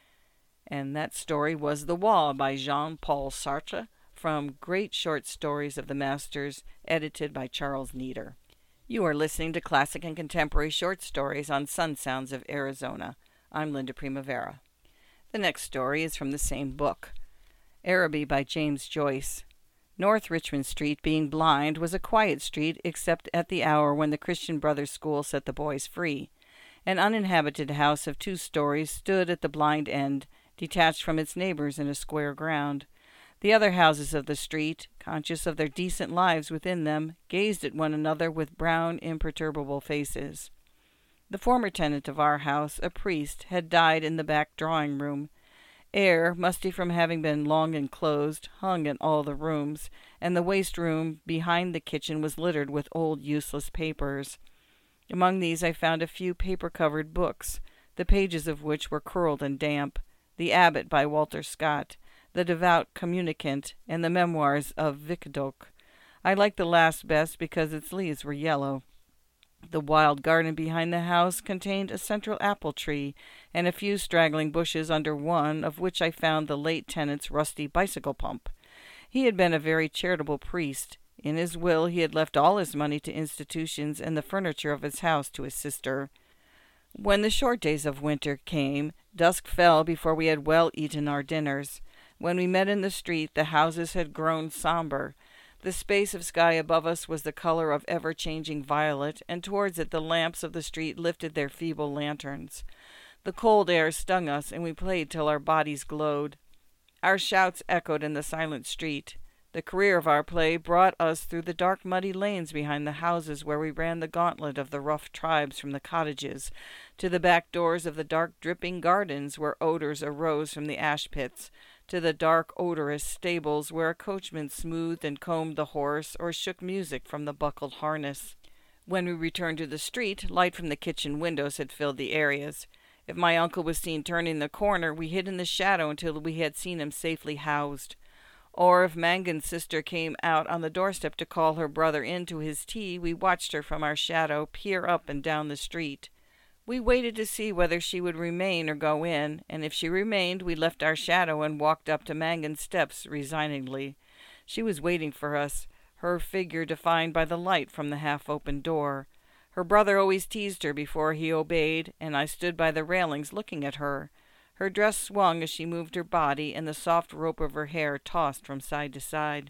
Speaker 1: And that story was The Wall by Jean-Paul Sartre, from Great Short Stories of the Masters, edited by Charles Nieder. You are listening to Classic and Contemporary Short Stories on Sun Sounds of Arizona. I'm Linda Primavera. The next story is from the same book. Araby by James Joyce. North Richmond Street, being blind, was a quiet street except at the hour when the Christian Brothers School set the boys free. An uninhabited house of two stories stood at the blind end, detached from its neighbors in a square ground. The other houses of the street, conscious of their decent lives within them, gazed at one another with brown, imperturbable faces. The former tenant of our house, a priest, had died in the back drawing-room. Air, musty from having been long enclosed, hung in all the rooms, and the waste-room behind the kitchen was littered with old useless papers. Among these I found a few paper-covered books, the pages of which were curled and damp, The Abbot by Walter Scott, The Devout Communicant, and the Memoirs of Wickstock. I liked the last best because its leaves were yellow. The wild garden behind the house contained a central apple tree and a few straggling bushes, under one of which I found the late tenant's rusty bicycle pump. He had been a very charitable priest. In his will he had left all his money to institutions and the furniture of his house to his sister. When the short days of winter came, dusk fell before we had well eaten our dinners. When we met in the street, the houses had grown somber. The space of sky above us was the color of ever-changing violet, and towards it the lamps of the street lifted their feeble lanterns. The cold air stung us, and we played till our bodies glowed. Our shouts echoed in the silent street. The career of our play brought us through the dark muddy lanes behind the houses where we ran the gauntlet of the rough tribes from the cottages, to the back doors of the dark dripping gardens where odors arose from the ash pits, to the dark odorous stables where a coachman smoothed and combed the horse or shook music from the buckled harness. When we returned to the street, light from the kitchen windows had filled the areas. If my uncle was seen turning the corner, we hid in the shadow until we had seen him safely housed. Or if Mangan's sister came out on the doorstep to call her brother in to his tea, we watched her from our shadow peer up and down the street. We waited to see whether she would remain or go in, and if she remained, we left our shadow and walked up to Mangan's steps resignedly. She was waiting for us, her figure defined by the light from the half-open door. Her brother always teased her before he obeyed, and I stood by the railings looking at her. Her dress swung as she moved her body, and the soft rope of her hair tossed from side to side.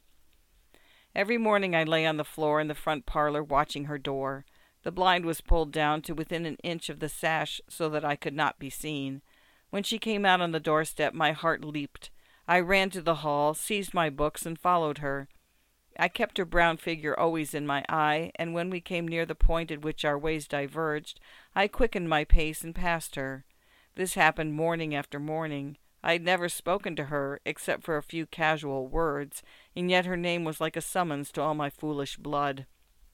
Speaker 1: Every morning I lay on the floor in the front parlor watching her door. The blind was pulled down to within an inch of the sash so that I could not be seen. When she came out on the doorstep, my heart leaped. I ran to the hall, seized my books, and followed her. I kept her brown figure always in my eye, and when we came near the point at which our ways diverged, I quickened my pace and passed her. This happened morning after morning. I had never spoken to her, except for a few casual words, and yet her name was like a summons to all my foolish blood.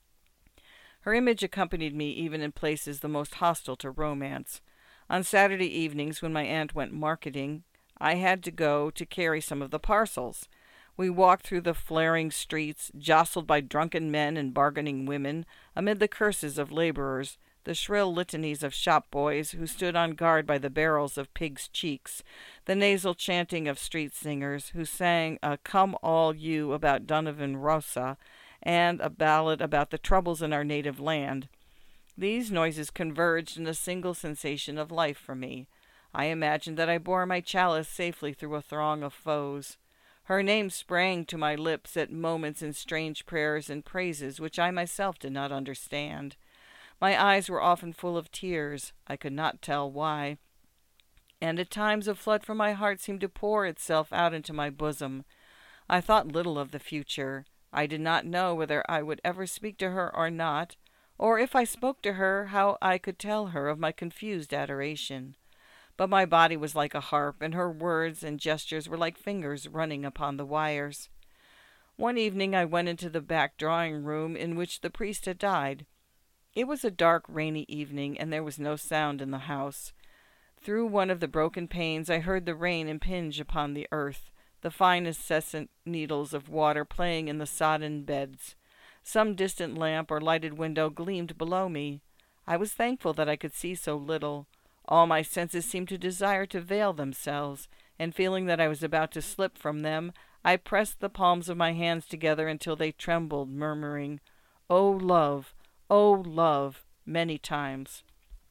Speaker 1: Her image accompanied me even in places the most hostile to romance. On Saturday evenings, when my aunt went marketing, I had to go to carry some of the parcels. We walked through the flaring streets, jostled by drunken men and bargaining women, amid the curses of laborers, the shrill litanies of shop boys who stood on guard by the barrels of pigs' cheeks, the nasal chanting of street singers who sang a "Come All You" about Donovan Rossa, and a ballad about the troubles in our native land. These noises converged in a single sensation of life for me. I imagined that I bore my chalice safely through a throng of foes. Her name sprang to my lips at moments in strange prayers and praises which I myself did not understand. My eyes were often full of tears, I could not tell why, and at times a flood from my heart seemed to pour itself out into my bosom. I thought little of the future. I did not know whether I would ever speak to her or not, or if I spoke to her, how I could tell her of my confused adoration. But my body was like a harp, and her words and gestures were like fingers running upon the wires. One evening I went into the back drawing-room in which the priest had died. It was a dark, rainy evening, and there was no sound in the house. Through one of the broken panes I heard the rain impinge upon the earth, the fine incessant needles of water playing in the sodden beds. Some distant lamp or lighted window gleamed below me. I was thankful that I could see so little. All my senses seemed to desire to veil themselves, and feeling that I was about to slip from them, I pressed the palms of my hands together until they trembled, murmuring, "O love, O love," many times.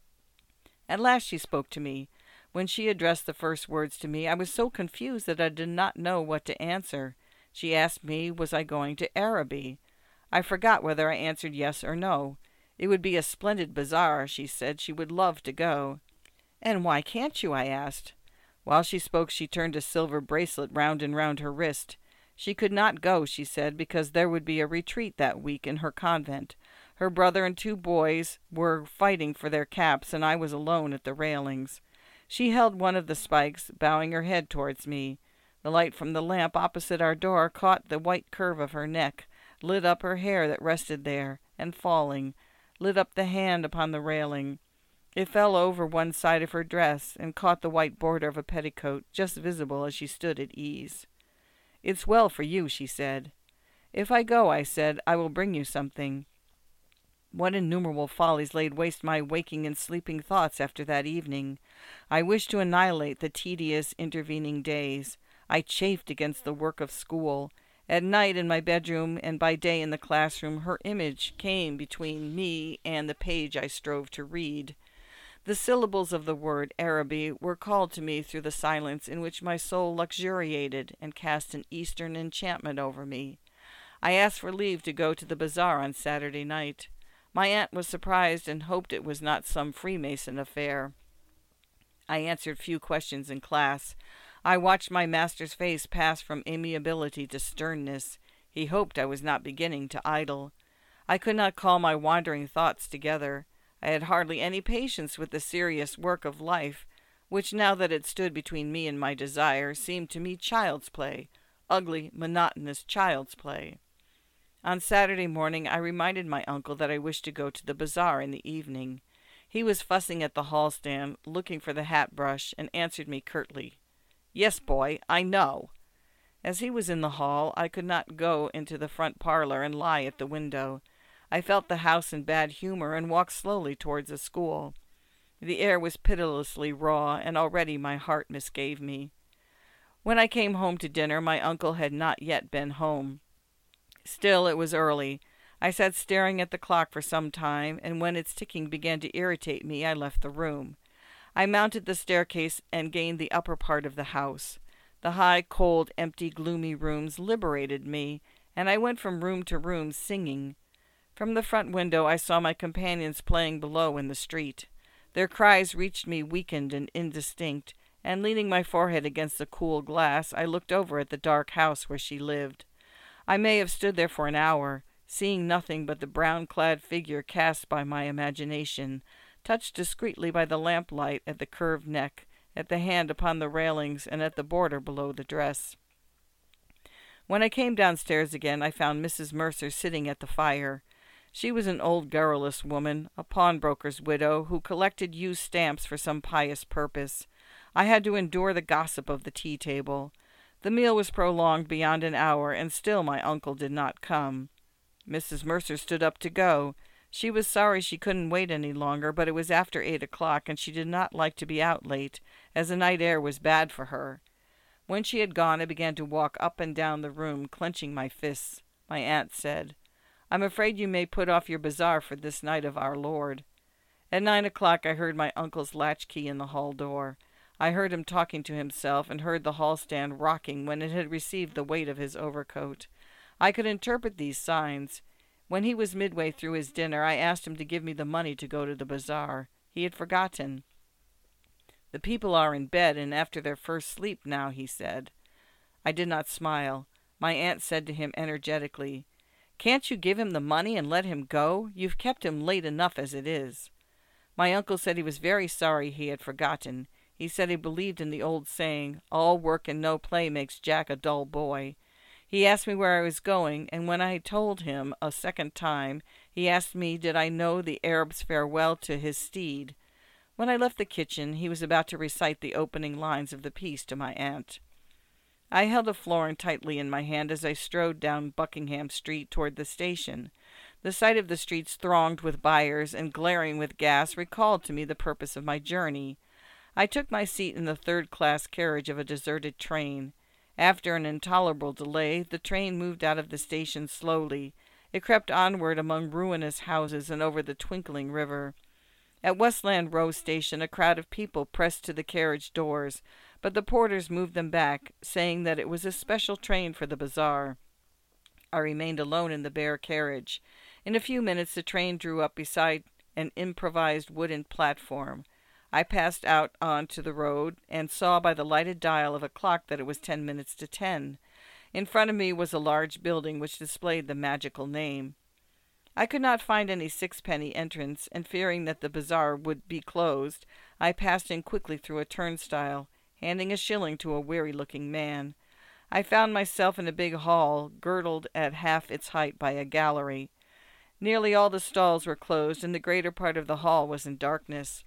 Speaker 1: At last she spoke to me. When she addressed the first words to me, I was so confused that I did not know what to answer. She asked me, was I going to Araby? I forgot whether I answered yes or no. It would be a splendid bazaar, she said. She would love to go. "And why can't you?" I asked. While she spoke, she turned a silver bracelet round and round her wrist. She could not go, she said, because there would be a retreat that week in her convent. Her brother and two boys were fighting for their caps, and I was alone at the railings. She held one of the spikes, bowing her head towards me. The light from the lamp opposite our door caught the white curve of her neck, lit up her hair that rested there, and falling, lit up the hand upon the railing. It fell over one side of her dress, and caught the white border of a petticoat, just visible as she stood at ease. "It's well for you," she said. "If I go," I said, "I will bring you something." What innumerable follies laid waste my waking and sleeping thoughts after that evening! I wished to annihilate the tedious intervening days. I chafed against the work of school. At night in my bedroom and by day in the classroom, her image came between me and the page I strove to read. The syllables of the word Araby were called to me through the silence in which my soul luxuriated and cast an Eastern enchantment over me. I asked for leave to go to the bazaar on Saturday night. My aunt was surprised and hoped it was not some Freemason affair. I answered few questions in class. I watched my master's face pass from amiability to sternness. He hoped I was not beginning to idle. I could not call my wandering thoughts together. I had hardly any patience with the serious work of life, which, now that it stood between me and my desire, seemed to me child's play, ugly, monotonous child's play. On Saturday morning I reminded my uncle that I wished to go to the bazaar in the evening. He was fussing at the hall stand, looking for the hat brush, and answered me curtly, "Yes, boy, I know." As he was in the hall, I could not go into the front parlor and lie at the window. I felt the house in bad humor and walked slowly towards the school. The air was pitilessly raw, and already my heart misgave me. When I came home to dinner, my uncle had not yet been home. Still, it was early. I sat staring at the clock for some time, and when its ticking began to irritate me, I left the room. I mounted the staircase and gained the upper part of the house. The high, cold, empty, gloomy rooms liberated me, and I went from room to room singing. From the front window I saw my companions playing below in the street. Their cries reached me weakened and indistinct, and leaning my forehead against the cool glass, I looked over at the dark house where she lived. I may have stood there for an hour, seeing nothing but the brown-clad figure cast by my imagination, touched discreetly by the lamplight at the curved neck, at the hand upon the railings, and at the border below the dress. When I came downstairs again, I found Missus Mercer sitting at the fire. She was an old garrulous woman, a pawnbroker's widow, who collected used stamps for some pious purpose. I had to endure the gossip of the tea-table. The meal was prolonged beyond an hour, and still my uncle did not come. Missus Mercer stood up to go. She was sorry she couldn't wait any longer, but it was after eight o'clock, and she did not like to be out late, as the night air was bad for her. When she had gone, I began to walk up and down the room, clenching my fists. My aunt said, "I'm afraid you may put off your bazaar for this night of our Lord." At nine o'clock I heard my uncle's latchkey in the hall door. I heard him talking to himself, and heard the hall stand rocking when it had received the weight of his overcoat. I could interpret these signs. When he was midway through his dinner, I asked him to give me the money to go to the bazaar. He had forgotten. "The people are in bed, and after their first sleep now," he said. I did not smile. My aunt said to him energetically, "Can't you give him the money and let him go? You've kept him late enough as it is." My uncle said he was very sorry he had forgotten. He said he believed in the old saying, "All work and no play makes Jack a dull boy." He asked me where I was going, and when I told him a second time, he asked me did I know the Arab's farewell to his steed. When I left the kitchen, he was about to recite the opening lines of the piece to my aunt. I held a florin tightly in my hand as I strode down Buckingham Street toward the station. The sight of the streets thronged with buyers and glaring with gas recalled to me the purpose of my journey. I took my seat in the third-class carriage of a deserted train. After an intolerable delay, the train moved out of the station slowly. It crept onward among ruinous houses and over the twinkling river. At Westland Row Station, a crowd of people pressed to the carriage doors, but the porters moved them back, saying that it was a special train for the bazaar. I remained alone in the bare carriage. In a few minutes the train drew up beside an improvised wooden platform. I passed out on to the road and saw by the lighted dial of a clock that it was ten minutes to ten. In front of me was a large building which displayed the magical name. I could not find any sixpenny entrance, and fearing that the bazaar would be closed, I passed in quickly through a turnstile, handing a shilling to a weary-looking man. I found myself in a big hall, girdled at half its height by a gallery. Nearly all the stalls were closed, and the greater part of the hall was in darkness.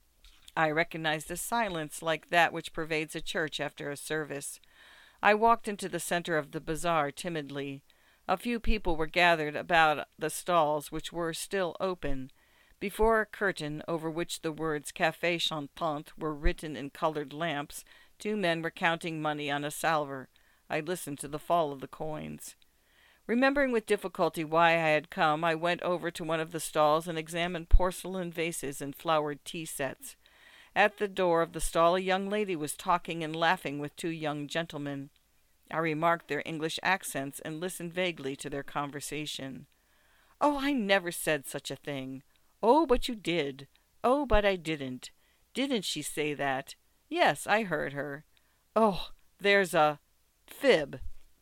Speaker 1: I recognized a silence like that which pervades a church after a service. I walked into the center of the bazaar timidly. A few people were gathered about the stalls, which were still open. Before a curtain, over which the words Café Chantant were written in colored lamps, two men were counting money on a salver. I listened to the fall of the coins. Remembering with difficulty why I had come, I went over to one of the stalls and examined porcelain vases and flowered tea sets. At the door of the stall a young lady was talking and laughing with two young gentlemen. I remarked their English accents and listened vaguely to their conversation. "Oh, I never said such a thing." "Oh, but you did." "Oh, but I didn't." "Didn't she say that?" "Yes, I heard her." "Oh, there's a fib."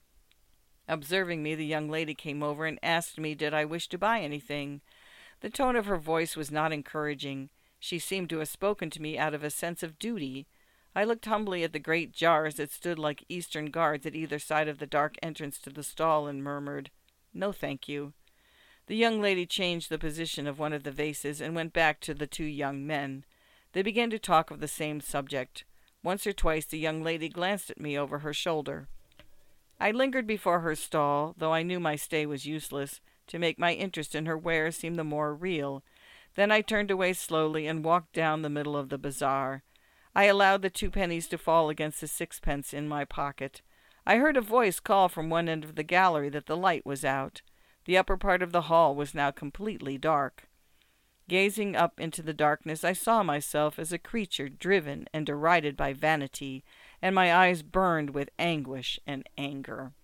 Speaker 1: Observing me, the young lady came over and asked me did I wish to buy anything. The tone of her voice was not encouraging. She seemed to have spoken to me out of a sense of duty. I looked humbly at the great jars that stood like Eastern guards at either side of the dark entrance to the stall and murmured, "No, thank you." The young lady changed the position of one of the vases and went back to the two young men. They began to talk of the same subject. Once or twice the young lady glanced at me over her shoulder. I lingered before her stall, though I knew my stay was useless, to make my interest in her wares seem the more real. Then I turned away slowly and walked down the middle of the bazaar. I allowed the two pennies to fall against the sixpence in my pocket. I heard a voice call from one end of the gallery that the light was out. The upper part of the hall was now completely dark. Gazing up into the darkness, I saw myself as a creature driven and derided by vanity, and my eyes burned with anguish and anger.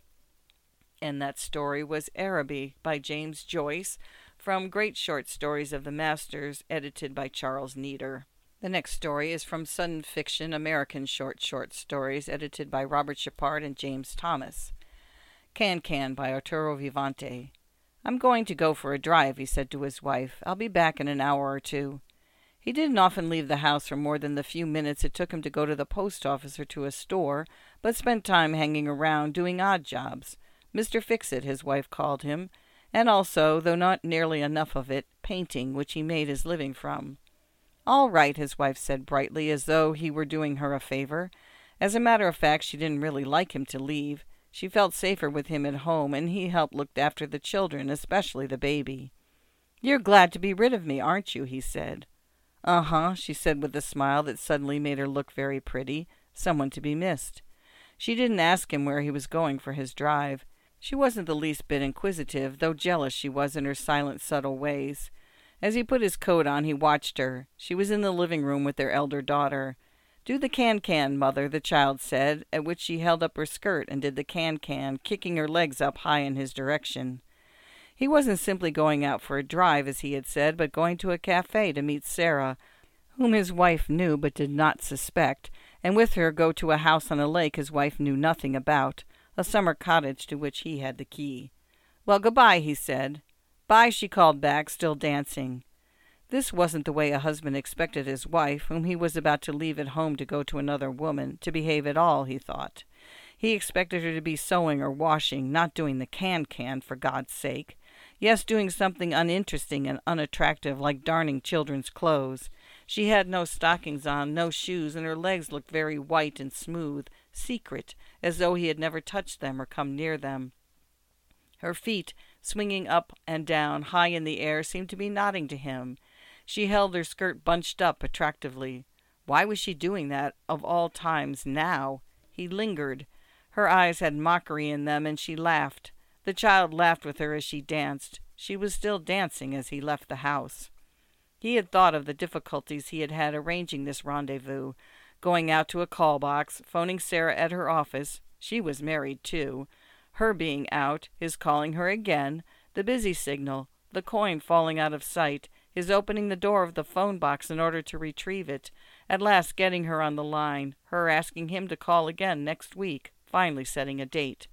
Speaker 1: And that story was Araby by James Joyce, from Great Short Stories of the Masters, edited by Charles Neater. The next story is from Sudden Fiction American Short Short Stories, edited by Robert Shepard and James Thomas. Can Can by Arturo Vivante. "I'm going to go for a drive," he said to his wife. "I'll be back in an hour or two." He didn't often leave the house for more than the few minutes it took him to go to the post office or to a store, but spent time hanging around doing odd jobs. Mister Fix-It, his wife called him, and also, though not nearly enough of it, painting, which he made his living from. "All right," his wife said brightly, as though he were doing her a favor. As a matter of fact, she didn't really like him to leave. She felt safer with him at home, and he helped look after the children, especially the baby. "You're glad to be rid of me, aren't you?" he said. "Uh-huh," she said with a smile that suddenly made her look very pretty, someone to be missed. She didn't ask him where he was going for his drive. She wasn't the least bit inquisitive, though jealous she was in her silent, subtle ways. As he put his coat on, he watched her. She was in the living room with their elder daughter. "Do the can-can, mother," the child said, at which she held up her skirt and did the can-can, kicking her legs up high in his direction. He wasn't simply going out for a drive, as he had said, but going to a cafe to meet Sarah, whom his wife knew but did not suspect, and with her go to a house on a lake his wife knew nothing about, a summer cottage to which he had the key. "Well, good-bye," he said. "Bye," she called back, still dancing. This wasn't the way a husband expected his wife, whom he was about to leave at home to go to another woman, to behave at all, he thought. He expected her to be sewing or washing, not doing the can-can, for God's sake. Yes, doing something uninteresting and unattractive, like darning children's clothes. She had no stockings on, no shoes, and her legs looked very white and smooth, secret, as though he had never touched them or come near them. Her feet, swinging up and down, high in the air, seemed to be nodding to him. She held her skirt bunched up attractively. Why was she doing that, of all times, now? He lingered. Her eyes had mockery in them, and she laughed. The child laughed with her as she danced. She was still dancing as he left the house. He had thought of the difficulties he had had arranging this rendezvous, going out to a call box, phoning Sarah at her office. She was married, too. Her being out, his calling her again, the busy signal, the coin falling out of sight, his opening the door of the phone box in order to retrieve it, at last getting her on the line, her asking him to call again next week, finally setting a date.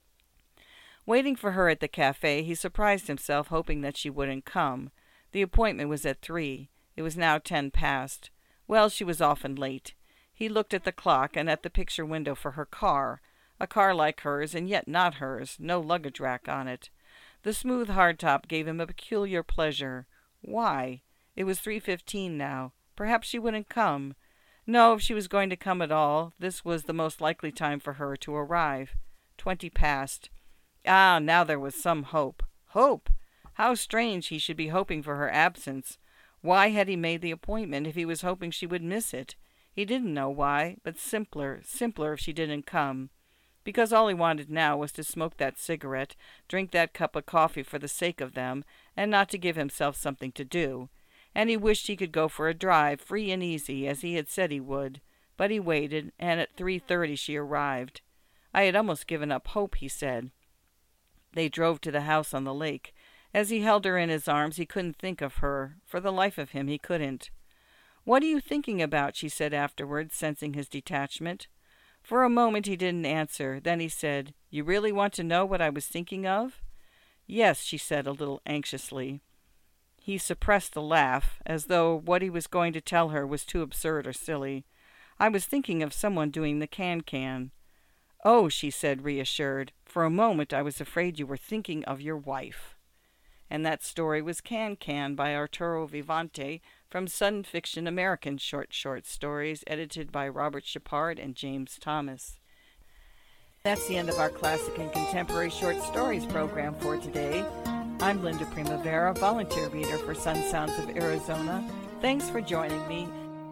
Speaker 1: Waiting for her at the cafe, he surprised himself, hoping that she wouldn't come. The appointment was at three. It was now ten past. Well, she was often late. He looked at the clock and at the picture window for her car. A car like hers, and yet not hers, no luggage rack on it. The smooth hardtop gave him a peculiar pleasure. Why? It was three fifteen now. Perhaps she wouldn't come. No, if she was going to come at all, this was the most likely time for her to arrive. Twenty past. Ah, now there was some hope. Hope! How strange he should be hoping for her absence. Why had he made the appointment if he was hoping she would miss it? He didn't know why, but simpler, simpler if she didn't come. Because all he wanted now was to smoke that cigarette, drink that cup of coffee for the sake of them, and not to give himself something to do. And he wished he could go for a drive, free and easy, as he had said he would. But he waited, and at three thirty she arrived. I had almost given up hope, he said. They drove to the house on the lake. As he held her in his arms, he couldn't think of her. For the life of him, he couldn't. "What are you thinking about?" she said afterwards, sensing his detachment. For a moment he didn't answer. Then he said, "You really want to know what I was thinking of?" "Yes," she said a little anxiously. He suppressed a laugh, as though what he was going to tell her was too absurd or silly. "I was thinking of someone doing the can-can." "Oh," she said, reassured. "For a moment I was afraid you were thinking of your wife." And that story was Can-Can by Arturo Vivante from Sudden Fiction American Short Short Stories, edited by Robert Shepard and James Thomas. That's the end of our Classic and Contemporary Short Stories program for today. I'm Linda Primavera, volunteer reader for Sun Sounds of Arizona. Thanks for joining me.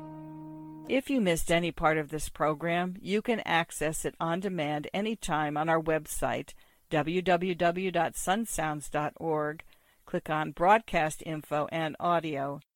Speaker 1: If you missed any part of this program, you can access it on demand anytime on our website, w w w dot sun sounds dot org. Click on Broadcast Info and Audio.